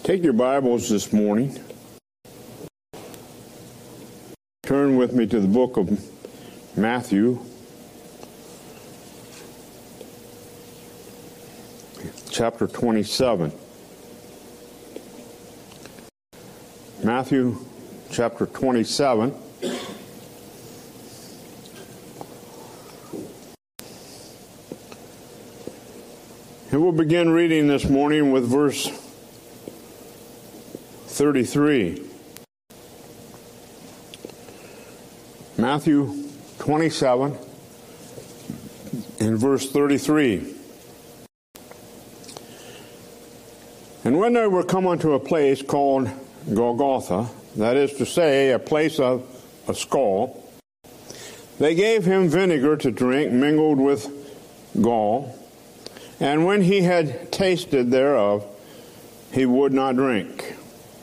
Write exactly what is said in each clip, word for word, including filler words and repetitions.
Take your Bibles this morning. Turn with me to the book of Matthew, chapter twenty-seven. Matthew, chapter twenty-seven. And we'll begin reading this morning with verse thirty-three. Matthew twenty-seven and verse thirty-three. And when they were come unto a place called Golgotha, that is to say, a place of a skull, they gave him vinegar to drink mingled with gall. And when he had tasted thereof, he would not drink.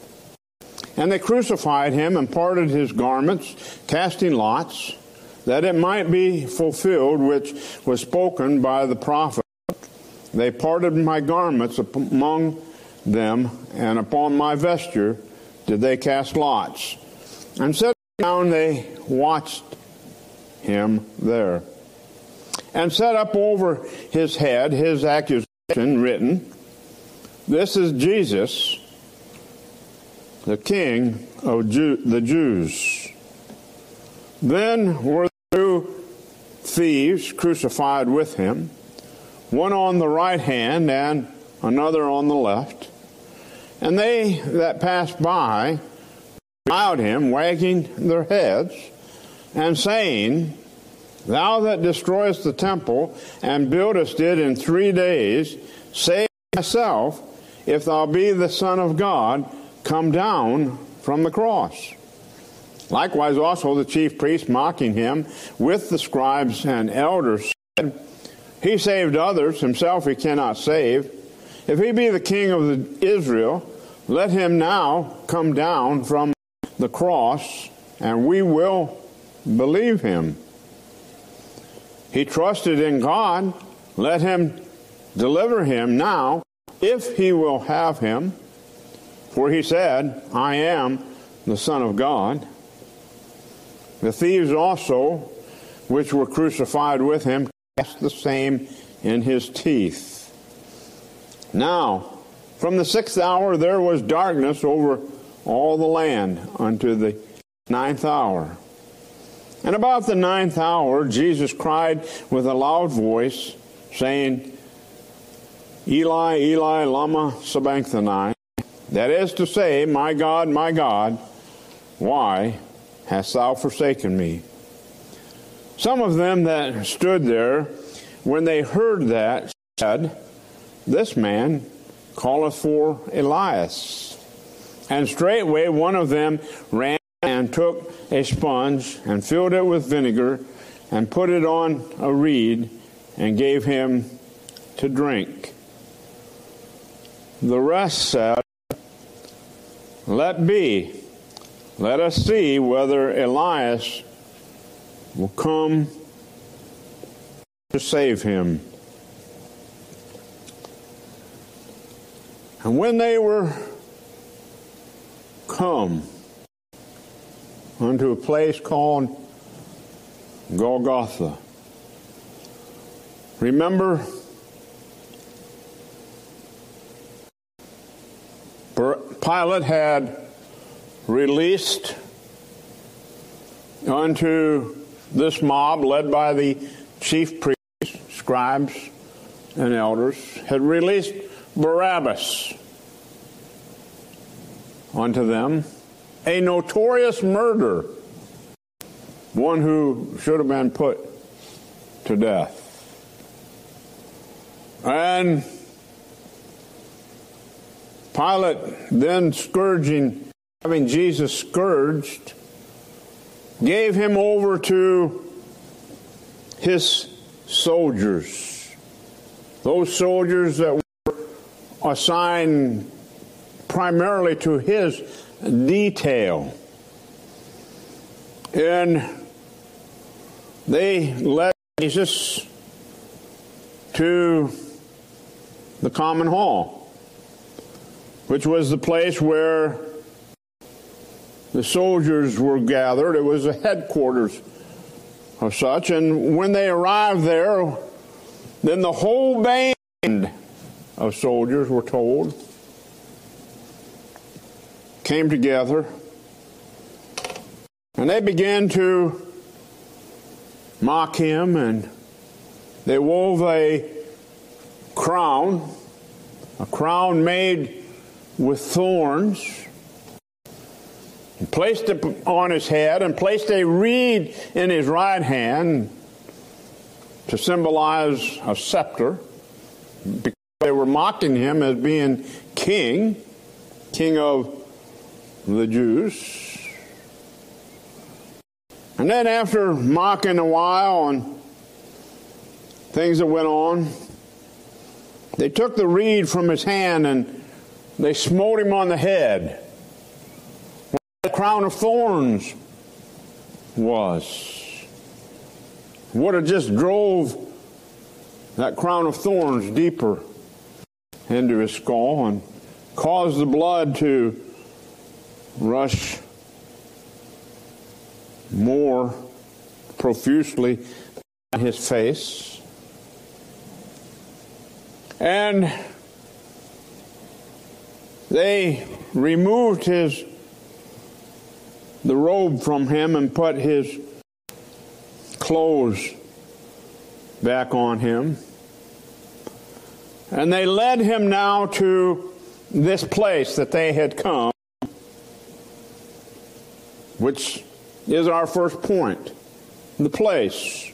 And they crucified him and parted his garments, casting lots, that it might be fulfilled which was spoken by the prophet. They parted my garments among them, and upon my vesture did they cast lots. And sitting down they watched him there. And set up over his head his accusation written, This is Jesus, the King of Jew- the Jews. Then were two thieves crucified with him, one on the right hand and another on the left. And they that passed by reviled him, wagging their heads, and saying, Thou that destroyest the temple, and buildest it in three days, save thyself, if thou be the Son of God, come down from the cross. Likewise also the chief priests, mocking him, with the scribes and elders, said, He saved others, himself he cannot save. If he be the King of the Israel, let him now come down from the cross, and we will believe him. He trusted in God, let him deliver him now, if he will have him. For he said, I am the Son of God. The thieves also, which were crucified with him, cast the same in his teeth. Now, from the sixth hour there was darkness over all the land unto the ninth hour. And about the ninth hour Jesus cried with a loud voice, saying, Eli, Eli, lama sabachthani, that is to say, My God, my God, why hast thou forsaken me? Some of them that stood there, when they heard that, said, This man calleth for Elias. And straightway one of them ran and took a sponge and filled it with vinegar and put it on a reed and gave him to drink. The rest said, Let be, let us see whether Elias will come to save him. And when they were come unto a place called Golgotha. Remember, Pilate had released unto this mob led by the chief priests, scribes, and elders, had released Barabbas unto them, a notorious murderer, one who should have been put to death. And Pilate, then scourging, having Jesus scourged, gave him over to his soldiers, those soldiers that were assigned primarily to his detail. And they led Jesus to the common hall. which was the place where the soldiers were gathered. It was the headquarters of such. And when they arrived there, then the whole band of soldiers, were told, came together, and they began to mock him, and they wove a crown, a crown made with thorns, and placed it on his head, and placed a reed in his right hand to symbolize a scepter, because they were mocking him as being king, king of the Jews. And then after mocking a while and things that went on, they took the reed from his hand and they smote him on the head, where the crown of thorns was. Would have just drove that crown of thorns deeper into his skull and caused the blood to rush more profusely down his face. And they removed his the robe from him and put his clothes back on him. And they led him now to this place that they had come, which is our first point, the place.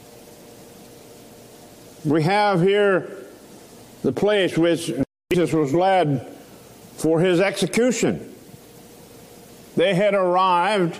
We have here the place which Jesus was led for his execution. They had arrived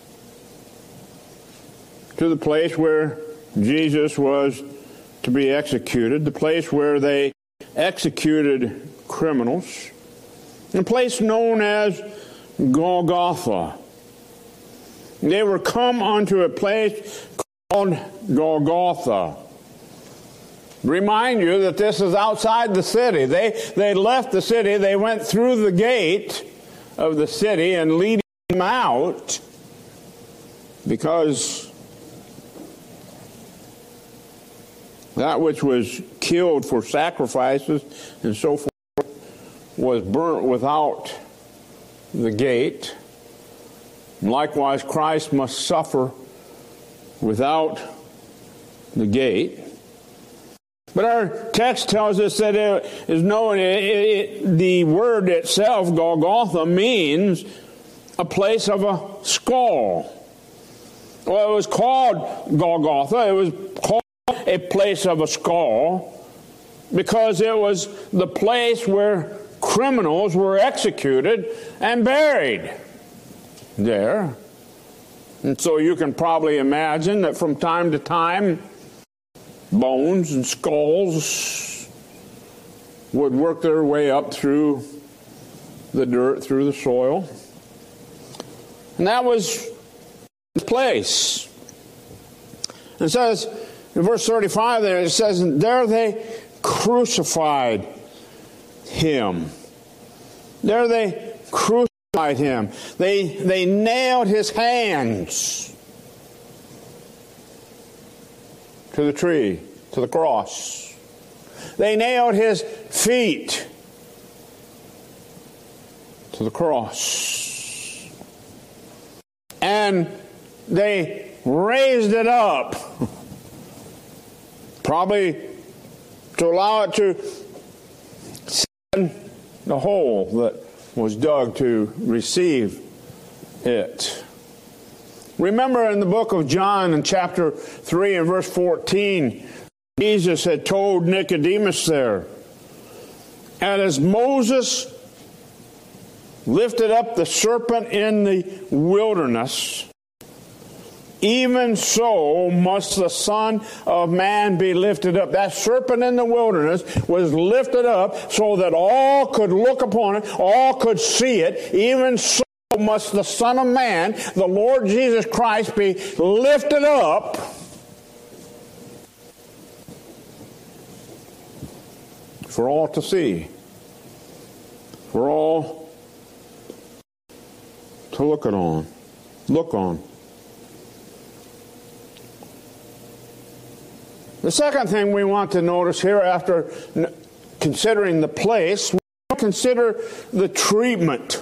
to the place where Jesus was to be executed, the place where they executed criminals, a place known as Golgotha. They were come unto a place called Golgotha. Remind you that this is outside the city. They, they left the city, they went through the gate of the city and leading them out, because that which was killed for sacrifices and so forth was burnt without the gate. Likewise, Christ must suffer without the gate. But our text tells us that it is known, it, it, the word itself, Golgotha, means a place of a skull. Well, it was called Golgotha. It was called a place of a skull because it was the place where criminals were executed and buried there. And so you can probably imagine that from time to time, bones and skulls would work their way up through the dirt, through the soil. And that was the place. It says in verse thirty-five there, it says, there they crucified him. There they crucified him. They, they nailed his hands to the tree, to the cross. They nailed his feet to the cross. And they raised it up, probably to allow it to sit in the hole that was dug to receive it. Remember in the book of John in chapter three and verse fourteen, Jesus had told Nicodemus there, and as Moses lifted up the serpent in the wilderness, even so must the Son of Man be lifted up. That serpent in the wilderness was lifted up so that all could look upon it, all could see it. Even so must the Son of Man, the Lord Jesus Christ, be lifted up for all to see. for all to look at on, look on. The second thing we want to notice here, after considering the place, we want to consider the treatment.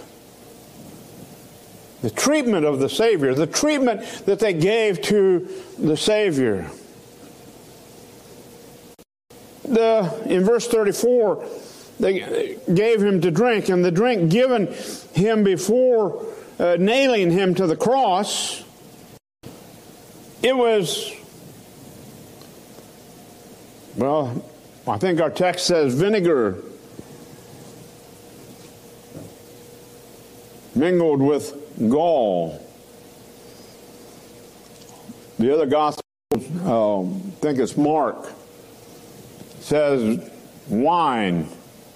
The treatment of the Savior, the treatment that they gave to the Savior. The, in verse thirty-four, they gave him to drink, and the drink given him before uh, nailing him to the cross, it was, well, I think our text says vinegar mingled with gall. The other gospel, uh, I think it's Mark, says wine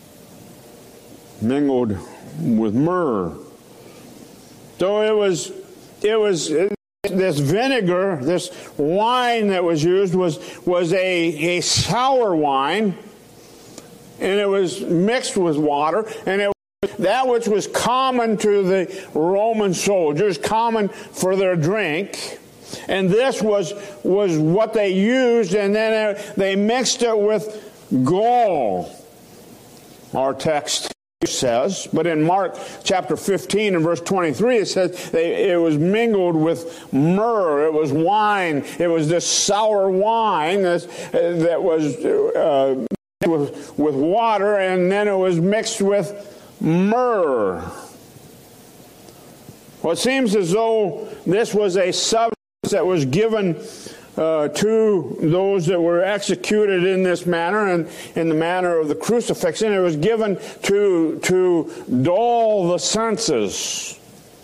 mingled with myrrh. So it was, it was this vinegar, this wine that was used was was a a sour wine, and it was mixed with water, and it was that which was common to the Roman soldiers, common for their drink. And this was was what they used, and then they mixed it with gall, our text says. But in Mark chapter fifteen and verse twenty-three, it says they, it was mingled with myrrh. It was wine. It was this sour wine that, uh, that was uh, with, with water, and then it was mixed with myrrh. Well, it seems as though this was a substance that was given uh, to those that were executed in this manner and in the manner of the crucifixion. It was given to to dull the senses,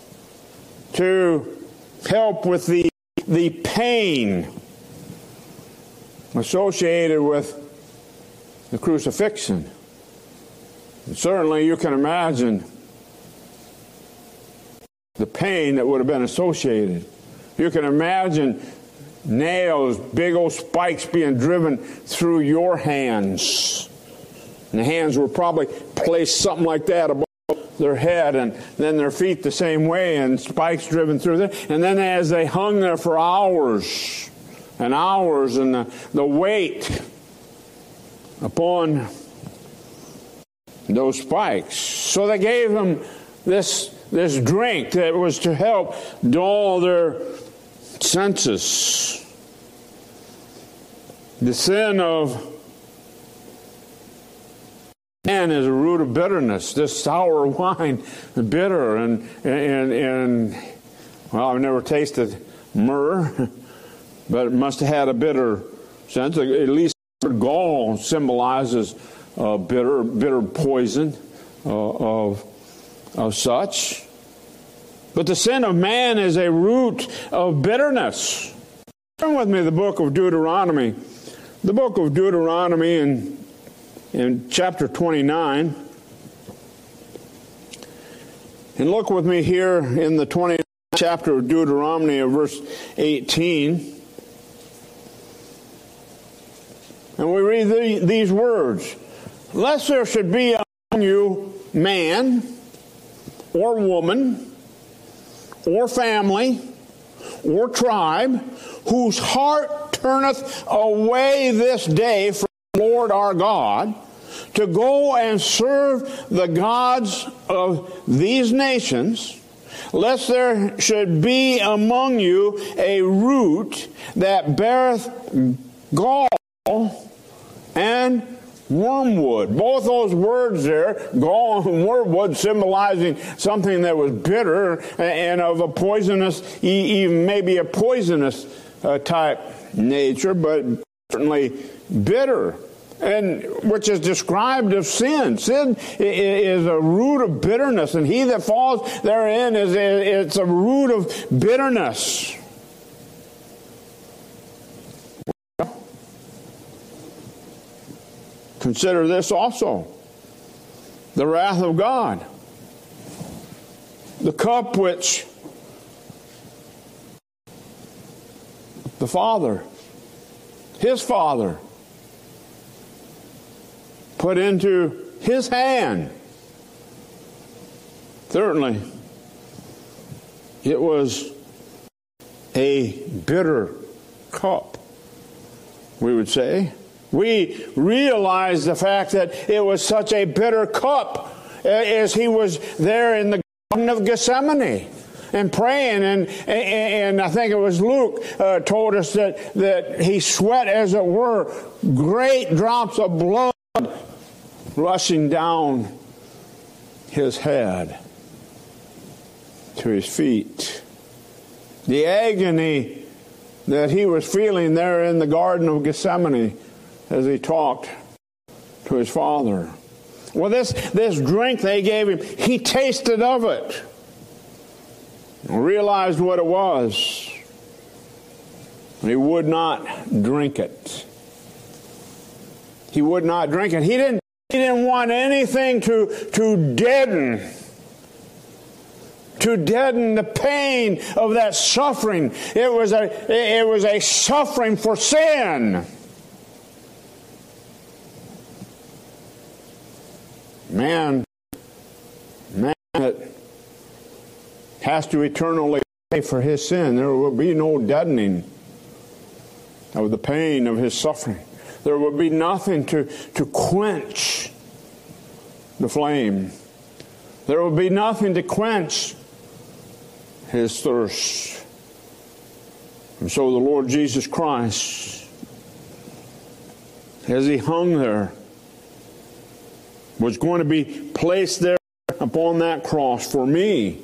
to help with the the pain associated with the crucifixion. And certainly, you can imagine the pain that would have been associated. You can imagine nails, big old spikes being driven through your hands. And the hands were probably placed something like that above their head, and then their feet the same way, and spikes driven through them. And then as they hung there for hours and hours, and the, the weight upon those spikes. So they gave them this, this drink that was to help dull their senses. The sin of man is a root of bitterness. This sour wine, bitter, and and and well, I've never tasted myrrh, but it must have had a bitter sense. At least gall symbolizes uh, bitter, bitter poison uh, of of such. But the sin of man is a root of bitterness. Turn with me to the book of Deuteronomy. The book of Deuteronomy in, in chapter twenty-nine. And look with me here in the twenty-ninth chapter of Deuteronomy of verse eighteen. And we read the, these words. Lest there should be among you man or woman or family, or tribe, whose heart turneth away this day from the Lord our God, to go and serve the gods of these nations, lest there should be among you a root that beareth gall and wormwood. Both those words there, gall and wormwood, symbolizing something that was bitter and of a poisonous, even maybe a poisonous uh, type nature, but certainly bitter, and which is described of sin. Sin is a root of bitterness, and he that falls therein is a, it's a root of bitterness. Consider this also, the wrath of God, the cup which the Father, his Father, put into his hand Thirdly, it was a bitter cup, we would say. We realize the fact that it was such a bitter cup as he was there in the Garden of Gethsemane and praying. And, and, and I think it was Luke uh, told us that, that he sweat, as it were, great drops of blood rushing down his head to his feet. The agony that he was feeling there in the Garden of Gethsemane as he talked to his Father. Well, this, this drink they gave him, he tasted of it and realized what it was. And he would not drink it. He would not drink it. He didn't, he didn't want anything to, to deaden to deaden the pain of that suffering. It was a, it was a suffering for sin. Man, man that has to eternally pay for his sin. There will be no deadening of the pain of his suffering. There will be nothing to, to quench the flame. There will be nothing to quench his thirst. And so the Lord Jesus Christ, as he hung there, was going to be placed there upon that cross for me,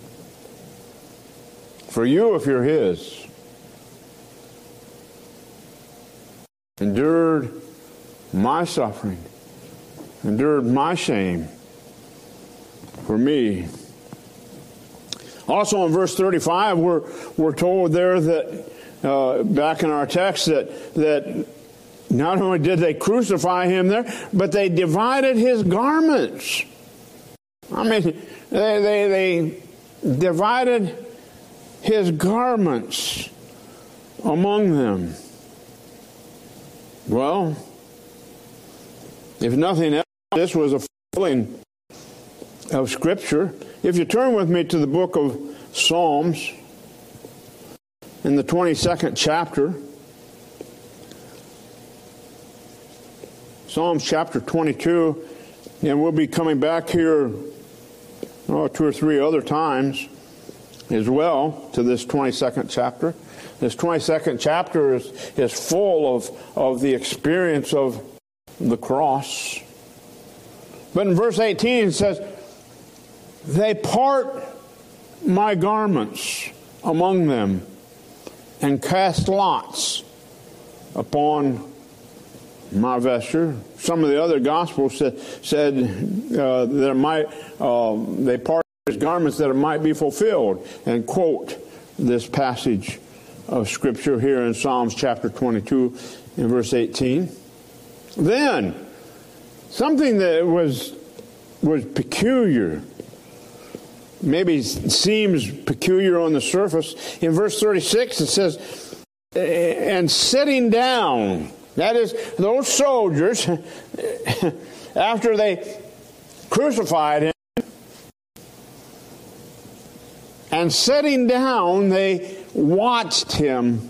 for you if you're his. Endured my suffering, endured my shame for me. Also in verse thirty-five, we're, we're told there that, uh, back in our text, that, that not only did they crucify him there, but they divided his garments. I mean, they, they, they divided his garments among them. Well, if nothing else, this was a fulfilling of Scripture. If you turn with me to the book of Psalms, in the twenty-second chapter, Psalms chapter twenty-two, and we'll be coming back here oh, two or three other times as well to this twenty-second chapter. This twenty-second chapter is, is full of, of the experience of the cross. But in verse eighteen it says, they part my garments among them and cast lots upon my vesture. Some of the other Gospels said, said uh, that it might, uh, they parted his garments that it might be fulfilled, and quote this passage of Scripture here in Psalms chapter twenty-two in verse eighteen. Then, something that was was peculiar, maybe seems peculiar on the surface. In verse thirty-six it says, and sitting down, that is, those soldiers, after they crucified him, and sitting down, they watched him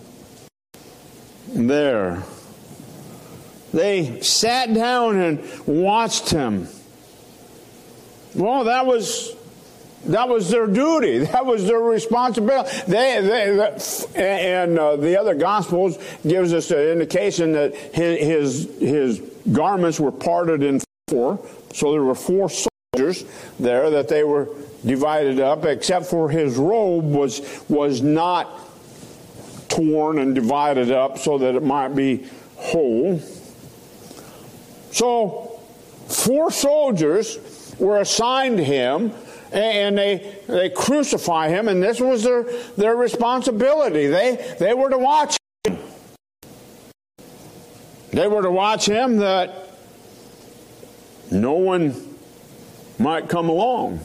there. They sat down and watched him. Well, that was that was their duty. That was their responsibility. They, they, they and uh, the other Gospels gives us an indication that his, his his garments were parted in four. So there were four soldiers there that they were divided up, except for his robe was was not torn and divided up so that it might be whole. So four soldiers were assigned him, and they they crucify him, and this was their their responsibility. They they were to watch him. They were to watch him that no one might come along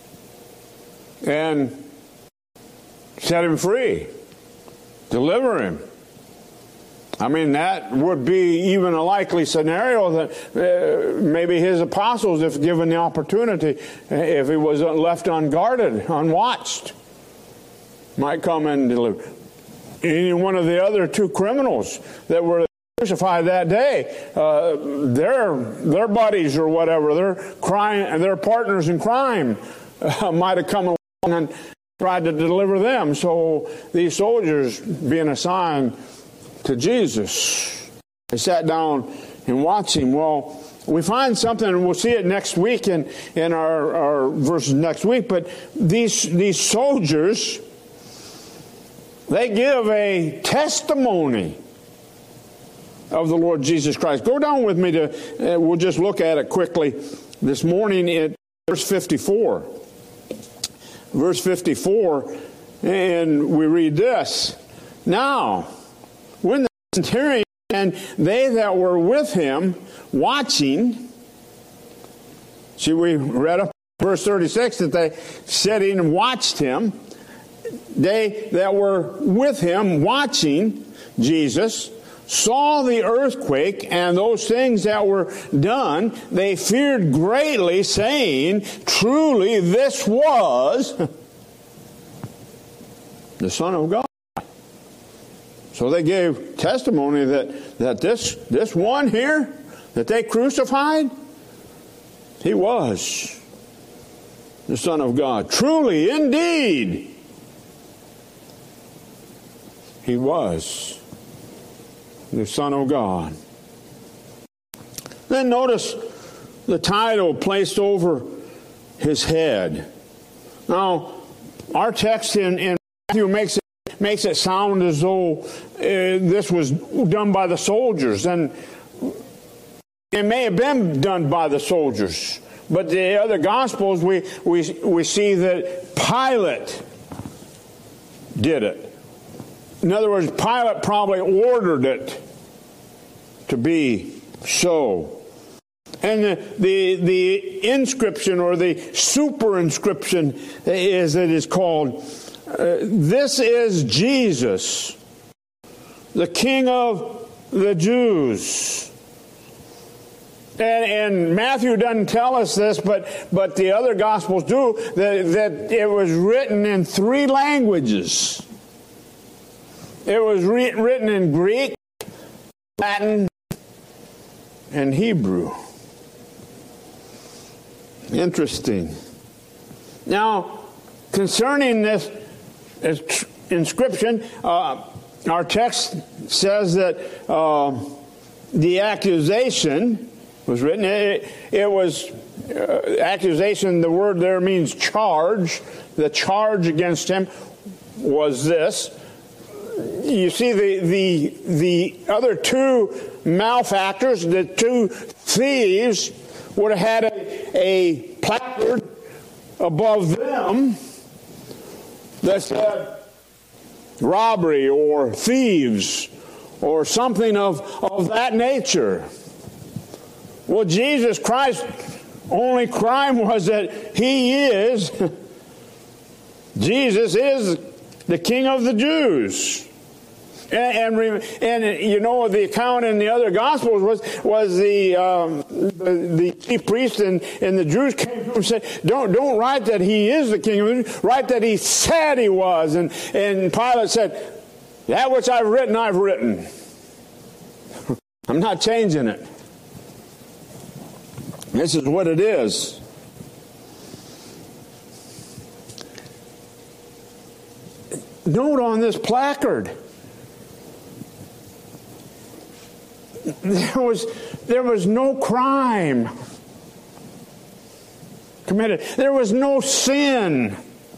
and set him free, deliver him. I mean, that would be even a likely scenario that uh, maybe his apostles, if given the opportunity, if he was left unguarded, unwatched, might come and deliver. Any one of the other two criminals that were crucified that day, uh, their their buddies or whatever, their crime, their partners in crime, uh, might have come along and tried to deliver them. So these soldiers being assigned to Jesus, they sat down and watched him. Well, we find something, and we'll see it next week in in our, our verses next week. But these these soldiers, they give a testimony of the Lord Jesus Christ. Go down with me to, uh, we'll just look at it quickly this morning at verse fifty-four. Verse fifty-four, and we read this. Now, when the centurion and they that were with him watching, see, we read up verse thirty-six that they sitting and watched him. They that were with him watching Jesus saw the earthquake and those things that were done. They feared greatly, saying, truly this was the Son of God. So they gave testimony that, that this, this one here that they crucified, he was the Son of God. Truly, indeed, he was the Son of God. Then notice the title placed over his head. Now, our text in, in Matthew makes it makes it sound as though uh, this was done by the soldiers, and it may have been done by the soldiers. But the other Gospels, we we we see that Pilate did it. In other words, Pilate probably ordered it to be so. And the, the, the inscription or the superinscription, as it is called, uh, this is Jesus, the King of the Jews. And, and Matthew doesn't tell us this, but, but the other Gospels do, that, that it was written in three languages. It was re- written in Greek, Latin, and Hebrew. Interesting. Now, concerning this inscription, uh, our text says that uh, the accusation was written. It, it was uh, accusation. The word there means charge. The charge against him was this. You see, the the the other two malefactors, the two thieves, would have had a, a placard above them that said robbery or thieves or something of, of that nature. Well, Jesus Christ's only crime was that he is, Jesus is the King of the Jews. And, and, and you know, the account in the other Gospels was was the um, the, the chief priest and, and the Jews came to him and said, don't don't write that he is the King of the Jews, write that he said he was. And, and Pilate said, that which I've written, I've written. I'm not changing it. This is what it is. Note on this placard, There was, there was no crime committed. There was no sin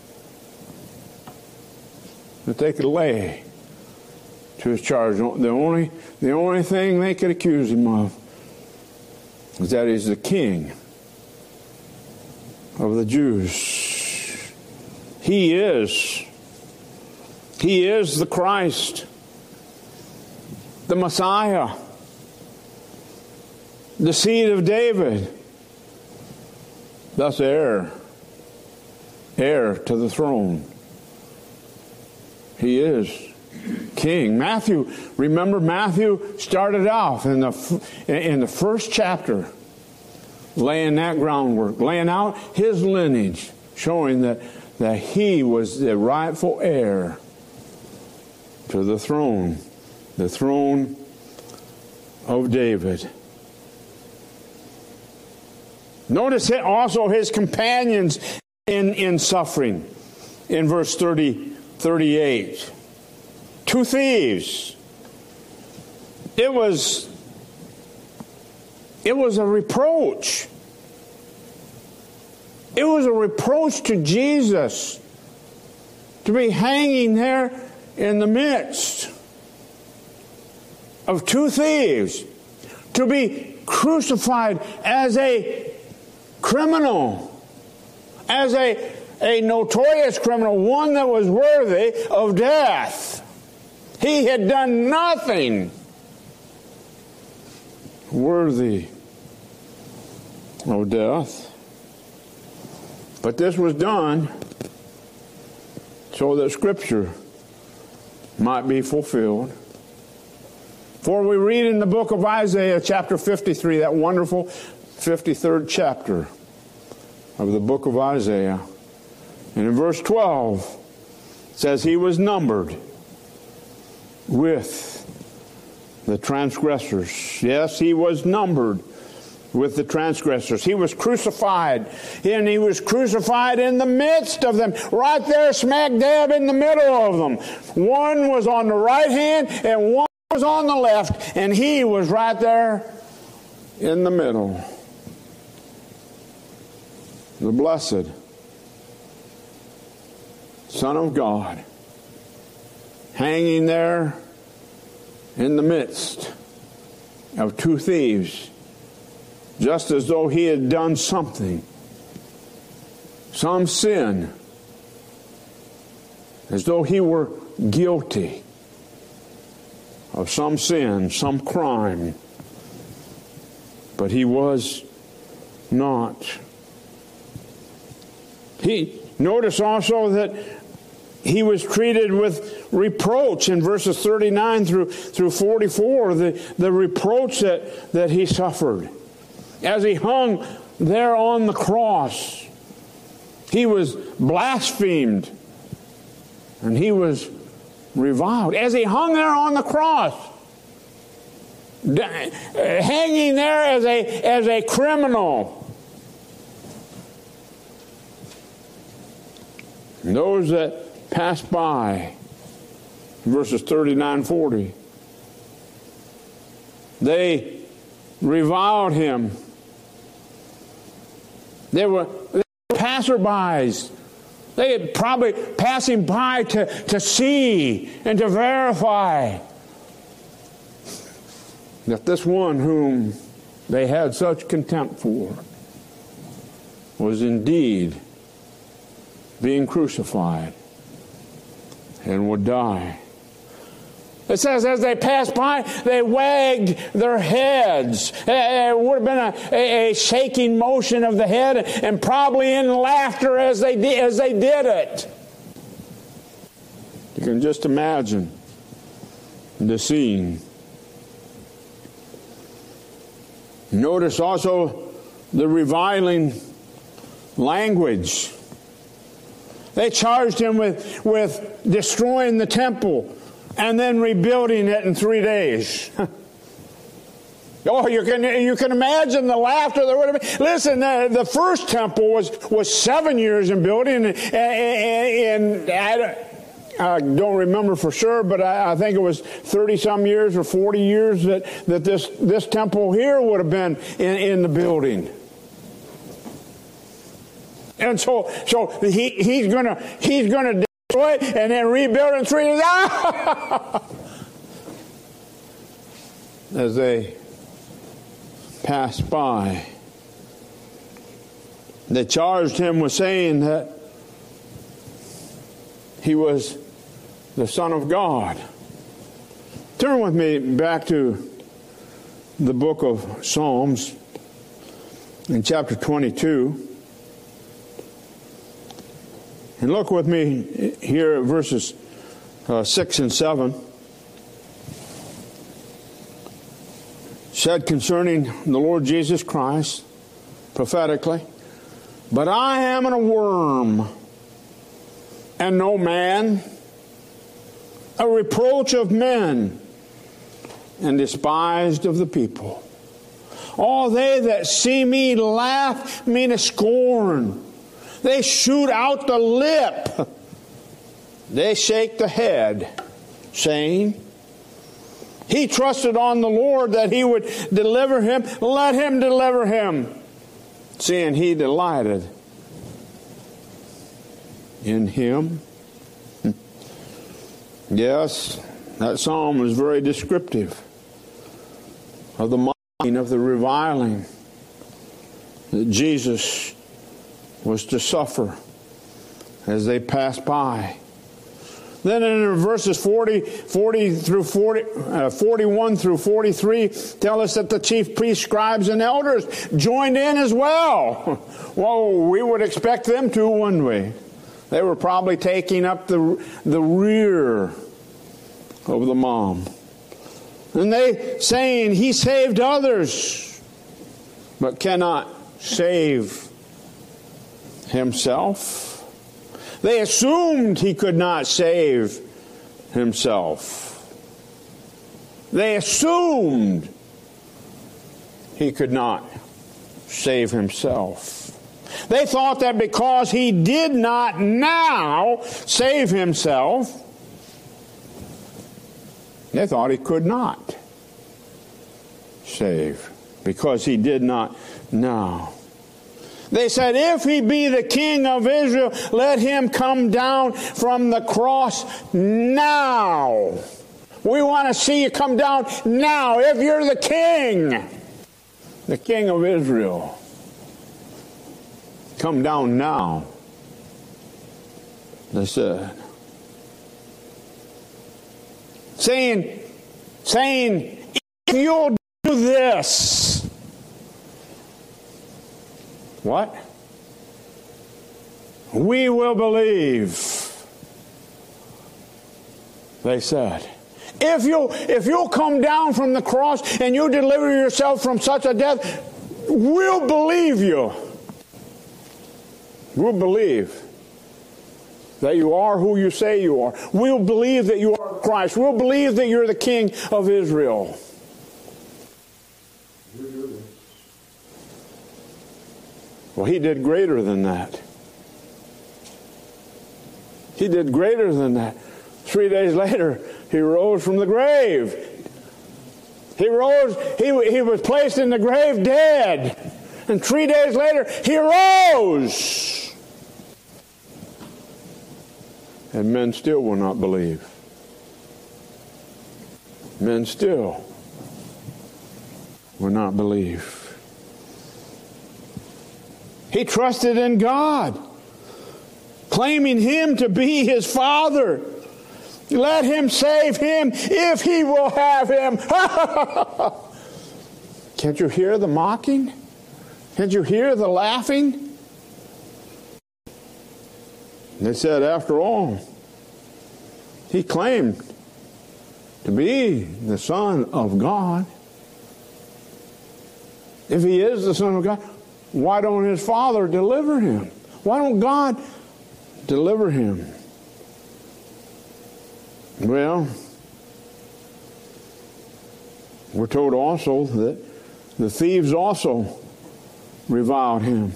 that they could lay to his charge. The only, the only thing they could accuse him of was that he's the King of the Jews. He is. He is the Christ, the Messiah, the seed of David, thus heir, heir to the throne. He is king. Matthew, remember Matthew started off in the in the first chapter laying that groundwork, laying out his lineage, showing that, that he was the rightful heir to the throne, the throne of David. Notice also his companions in, in suffering in verse thirty, thirty-eight. Two thieves. It was, it was a reproach. It was a reproach to Jesus to be hanging there in the midst of two thieves, to be crucified as a criminal, as a, a notorious criminal, one that was worthy of death. He had done nothing worthy of death. But this was done so that Scripture might be fulfilled. For we read in the book of Isaiah, chapter fifty-three, that wonderful fifty-third chapter of the book of Isaiah. And in verse twelve, it says, he was numbered with the transgressors. Yes, he was numbered with the transgressors. He was crucified, and he was crucified in the midst of them, right there smack dab in the middle of them. One was on the right hand and one was on the left, and he was right there in the middle. The blessed Son of God, hanging there in the midst of two thieves, just as though he had done something, some sin, as though he were guilty of some sin, some crime. But he was not. He notice also that he was treated with reproach in verses thirty-nine through, through forty-four, the, the reproach that, that he suffered. As he hung there on the cross, he was blasphemed and he was reviled. As he hung there on the cross, hanging there as a, as a criminal. And those that passed by, verses thirty-nine, forty, they reviled him. They were, they were passerbys. They had probably passing by to, to see and to verify that this one whom they had such contempt for was indeed being crucified and would die. It says as they passed by, they wagged their heads. It would have been a, a, a shaking motion of the head, and probably in laughter as they did, as they did it. You can just imagine the scene. Notice also the reviling language. They charged him with, with destroying the temple and then rebuilding it in three days. Oh, you can you can imagine the laughter that would have been. Listen, uh, the first temple was, was seven years in building, and, and, and I, I don't remember for sure, but I, I think it was thirty-some years or forty years that, that this, this temple here would have been in, in the building. And so, so he, he's gonna he's gonna destroy it and then rebuild it in three days. As they pass by, they charged him with saying that he was the Son of God. Turn with me back to the book of Psalms in chapter twenty-two. And look with me here at verses uh, six and seven, said concerning the Lord Jesus Christ, prophetically, "But I am a worm, and no man, a reproach of men, and despised of the people. All they that see me laugh me to scorn. They shoot out the lip. They shake the head, saying, He trusted on the Lord that He would deliver him. Let Him deliver him, seeing He delighted in Him." Yes, that psalm is very descriptive of the mocking, of the reviling that Jesus was to suffer as they passed by. Then in verses forty, forty through forty, uh, forty-one through forty-three tell us that the chief priests, scribes, and elders joined in as well. Whoa, we would expect them to, wouldn't we? They were probably taking up the, the rear of the mob. And they saying, He saved others, but cannot save Himself. They assumed He could not save Himself. They assumed He could not save Himself. They thought that because He did not now save Himself, they thought He could not save because He did not now. They said, if He be the King of Israel, let Him come down from the cross now. We want to see You come down now. If You're the King, the King of Israel, come down now, they said. Saying, saying, if you'll do this. What? We will believe. They said, if you'll, if you'll come down from the cross and you deliver yourself from such a death, we'll believe you. We'll believe that You are who You say You are. We'll believe that You are Christ. We'll believe that You're the King of Israel. Well, He did greater than that. He did greater than that. Three days later, He rose from the grave. He rose, he, he was placed in the grave dead. And three days later, He rose. And men still will not believe. Men still will not believe. He trusted in God, claiming Him to be His Father. Let Him save him if He will have him. Can't you hear the mocking? Can't you hear the laughing? They said, after all, He claimed to be the Son of God. If He is the Son of God, why don't His Father deliver Him? Why don't God deliver Him? Well, we're told also that the thieves also reviled Him.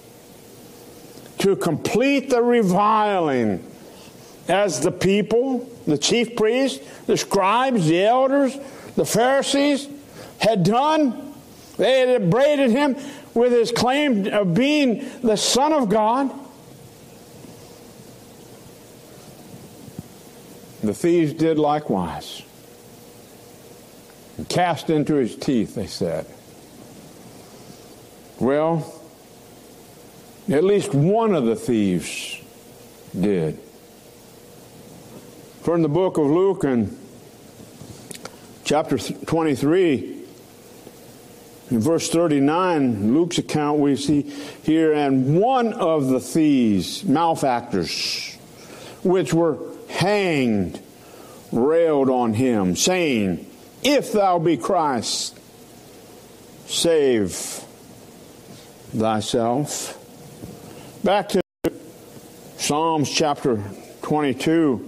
To complete the reviling, as the people, the chief priests, the scribes, the elders, the Pharisees had done, they had upbraided Him with His claim of being the Son of God. The thieves did likewise. And cast into His teeth, they said. Well, at least one of the thieves did. From the book of Luke in chapter twenty-three, in verse thirty-nine, Luke's account we see here, and one of the thieves, malefactors, which were hanged railed on him, saying, "If thou be Christ, save thyself." Back to Psalms chapter twenty-two.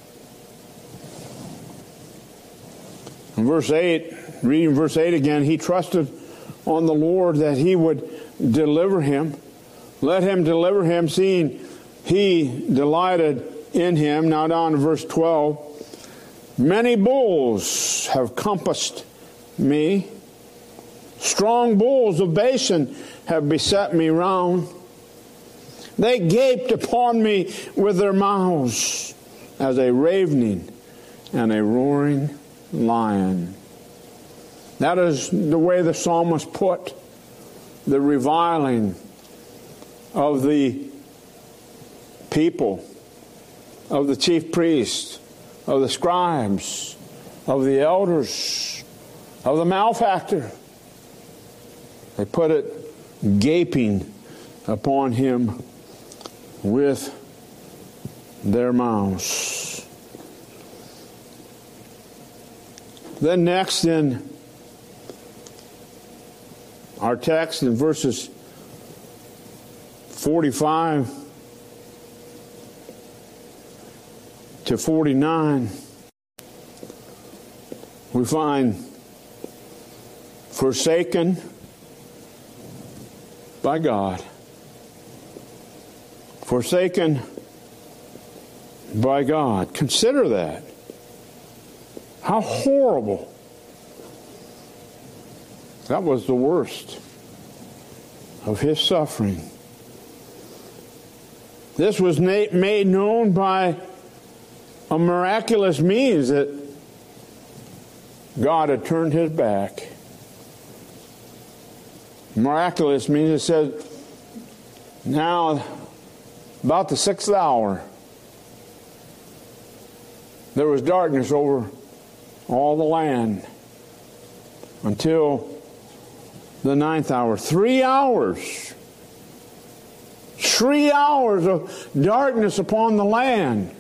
In verse eight, reading verse eight again, he trusted on the Lord that he would deliver him. Let him deliver him, seeing he delighted in him. Now down to verse twelve. Many bulls have compassed me. Strong bulls of Bashan have beset me round. They gaped upon me with their mouths as a ravening and a roaring lion. That is the way the psalmist put the reviling of the people, of the chief priests, of the scribes, of the elders, of the malefactor. They put it gaping upon him with their mouths. Then next in our text in verses forty-five to forty-nine, we find forsaken by God. Forsaken by God. Consider that. How horrible. That was the worst of his suffering. This was made known by a miraculous means that God had turned his back. Miraculous means it said, now about the sixth hour, there was darkness over all the land until the ninth hour. Three hours. Three hours of darkness upon the land.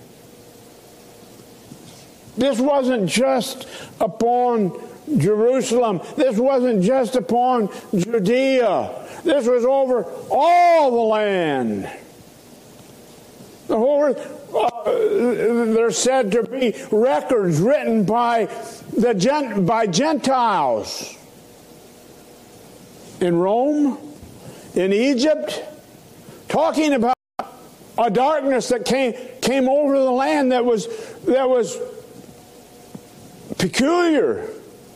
This wasn't just upon Jerusalem. This wasn't just upon Judea. This was over all the land. The whole earth, uh, there's said to be records written by the Gent, by Gentiles in Rome, in Egypt, talking about a darkness that came came over the land that was that was peculiar.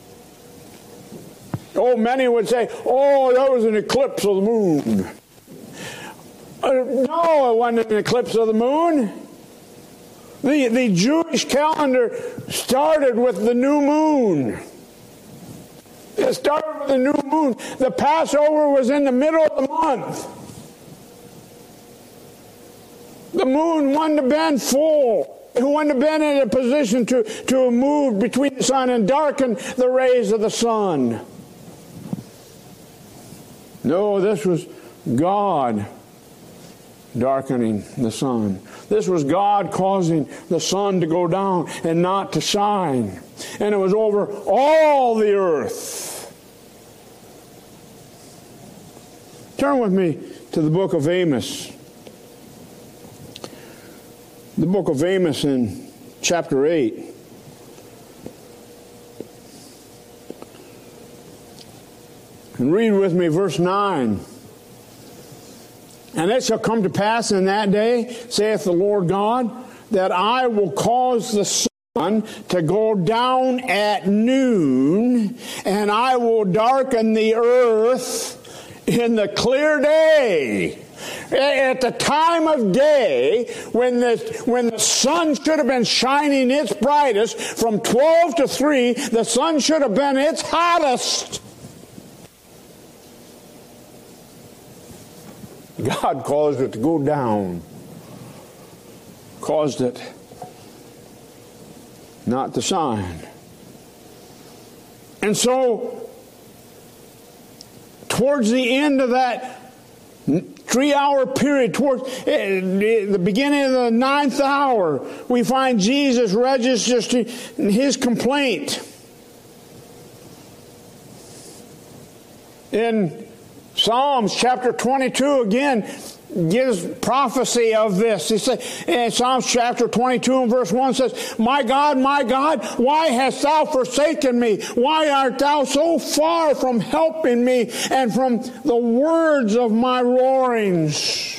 Oh, many would say, "Oh, that was an eclipse of the moon." Uh, no, it wasn't an eclipse of the moon. The, the Jewish calendar started with the new moon. It started with the new moon. The Passover was in the middle of the month. The moon wouldn't have been full. It wouldn't have been in a position to, to have moved between the sun and darken the rays of the sun. No, this was God darkening the sun. This was God causing the sun to go down and not to shine. And it was over all the earth. Turn with me to the book of Amos. The book of Amos in chapter eight. And read with me verse nine. And it shall come to pass in that day, saith the Lord God, that I will cause the sun to go down at noon, and I will darken the earth in the clear day. At the time of day, when the, when the sun should have been shining its brightest, from twelve to three, the sun should have been its hottest. God caused it to go down. Caused it not to shine. And so, towards the end of that three-hour period, towards the beginning of the ninth hour, we find Jesus registering his complaint. In Psalms chapter twenty-two, again, gives prophecy of this. He said, in Psalms chapter twenty-two and verse one says, "My God, my God, why hast thou forsaken me? Why art thou so far from helping me and from the words of my roarings?"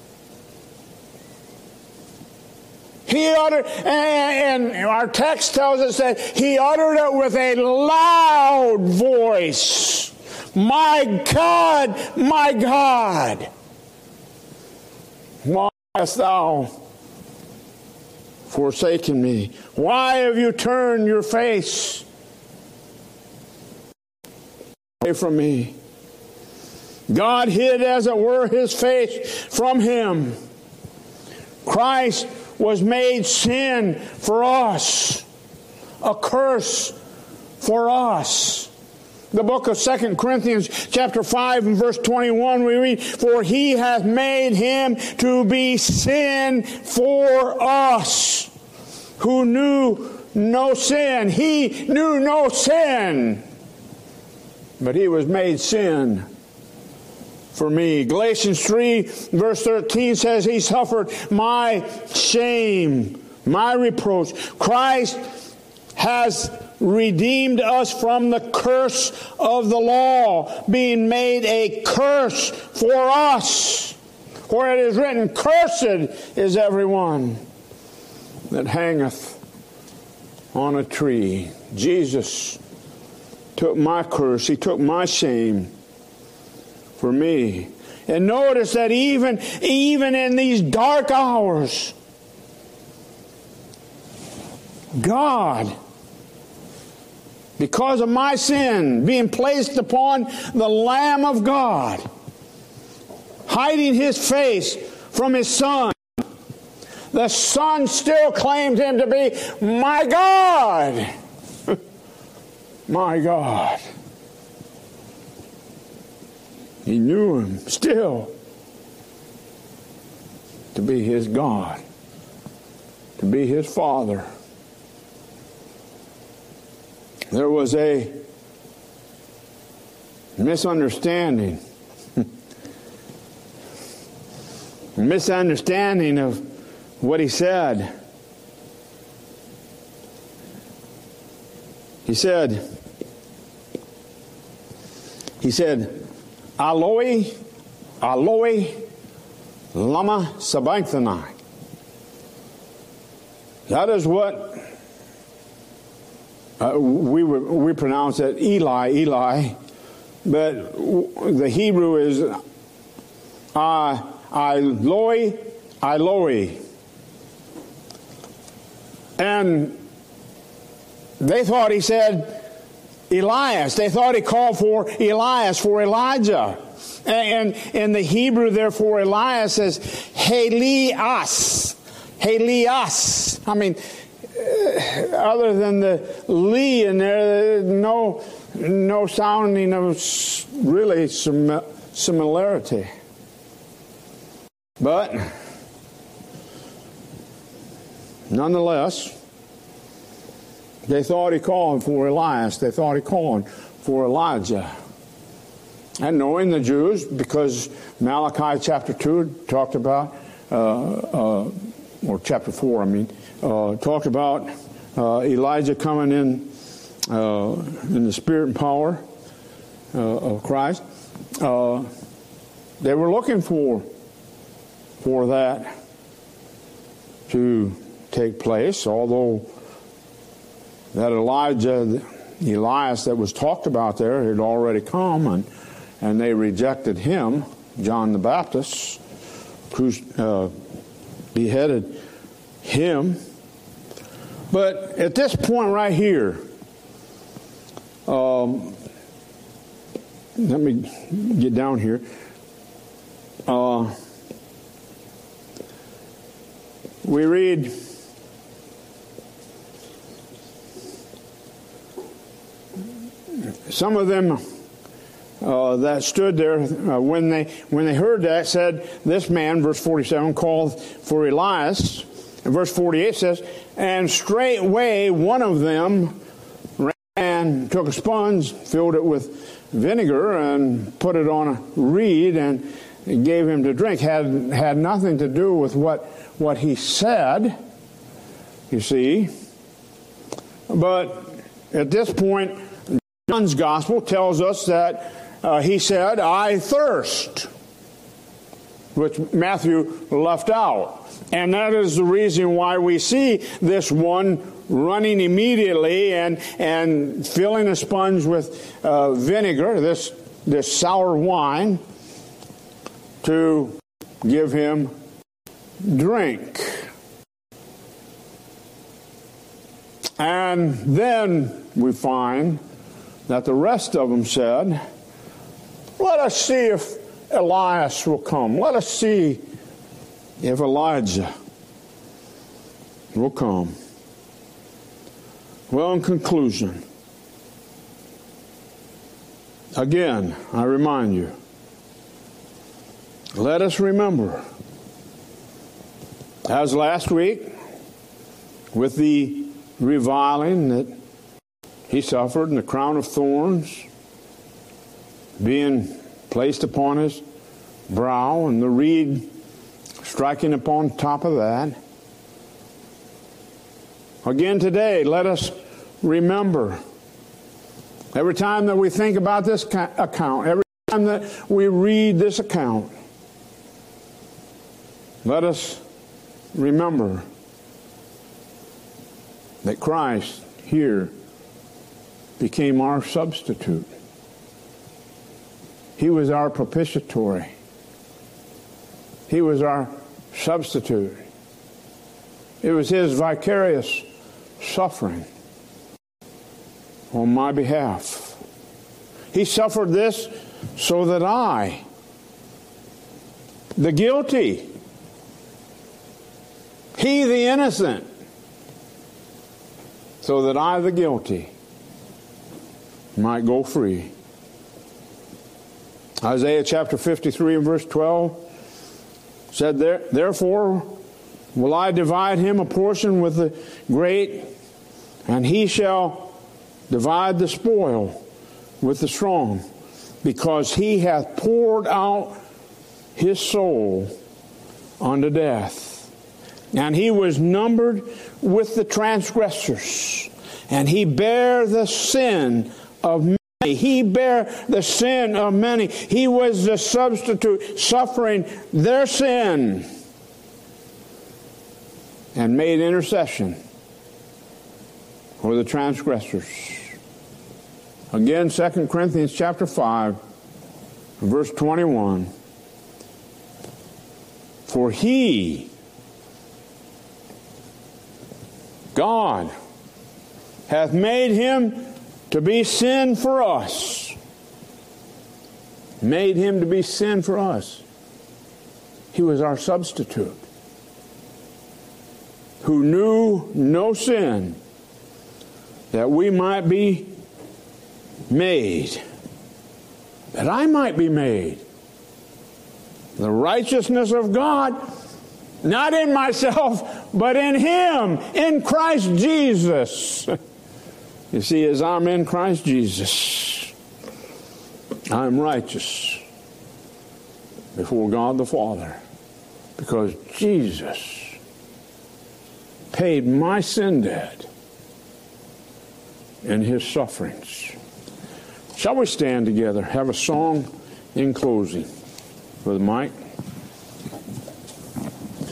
He uttered, and our text tells us that he uttered it with a loud voice. "My God, my God, why hast thou forsaken me? Why have you turned your face away from me?" God hid, as it were, his face from him. Christ was made sin for us, a curse for us. The book of Second Corinthians chapter five and verse twenty-one, we read, "For he hath made him to be sin for us, who knew no sin." He knew no sin, but he was made sin for me. Galatians three verse thirteen says, "He suffered my shame, my reproach." Christ has redeemed us from the curse of the law, being made a curse for us. For it is written, "Cursed is everyone that hangeth on a tree." Jesus took my curse. He took my shame for me. And notice that even, even in these dark hours, God, because of my sin being placed upon the Lamb of God, hiding his face from his Son, the Son still claimed him to be my God. My God. He knew him still to be his God, to be his Father. There was a misunderstanding, a misunderstanding of what he said. He said, he said, "Eloi, Eloi, lama sabachthani." That is what Uh, we we pronounce it Eli, Eli, but the Hebrew is uh, Eloi, Eloi. And they thought he said Elias. They thought he called for Elias, for Elijah. And in the Hebrew, therefore, Elias says Helias, Helias. I mean, other than the Lee in there, no, no sounding of really similarity. But nonetheless, they thought he called for Elias. They thought he called for Elijah. And knowing the Jews, because Malachi chapter two talked about, uh, uh, or chapter four, I mean, uh, talked about uh, Elijah coming in uh, in the spirit and power uh, of Christ. Uh, they were looking for for that to take place, although that Elijah, Elias that was talked about there had already come, and and they rejected him. John the Baptist uh, beheaded him. But at this point right here, um, let me get down here. Uh, we read some of them uh, that stood there, uh, when they when they heard that, said, this man, verse forty-seven, called for Elias. And verse forty-eight says, and straightway one of them ran and took a sponge, filled it with vinegar, and put it on a reed, and gave him to drink. Had had nothing to do with what what he said, you see. But at this point, John's gospel tells us that uh, he said, I thirst, which Matthew left out. And that is the reason why we see this one running immediately and and filling a sponge with uh, vinegar, this this sour wine, to give him drink. And then we find that the rest of them said, let us see if Elias will come. Let us see if Elijah will come. Well, in conclusion, again, I remind you, let us remember, as last week, with the reviling that he suffered and the crown of thorns being placed upon his brow and the reed striking upon top of that. Again today, let us remember, every time that we think about this account, every time that we read this account, let us remember that Christ here became our substitute. He was our propitiatory. He was our substitute. It was his vicarious suffering on my behalf. He suffered this so that I, the guilty, he the innocent, so that I the guilty might go free. Isaiah chapter fifty-three and verse twelve said, there, therefore will I divide him a portion with the great, and he shall divide the spoil with the strong, because he hath poured out his soul unto death. And he was numbered with the transgressors, and he bare the sin of many. He bare the sin of many. He was the substitute, suffering their sin, and made intercession for the transgressors. Again, Second Corinthians chapter five, verse twenty-one. For he, God, hath made him to be sin for us. Made him to be sin for us. He was our substitute, who knew no sin, that we might be made, that I might be made the righteousness of God, not in myself, but in him, in Christ Jesus. You see, as I'm in Christ Jesus, I'm righteous before God the Father, because Jesus paid my sin debt in his sufferings. Shall we stand together, have a song in closing? Brother Mike.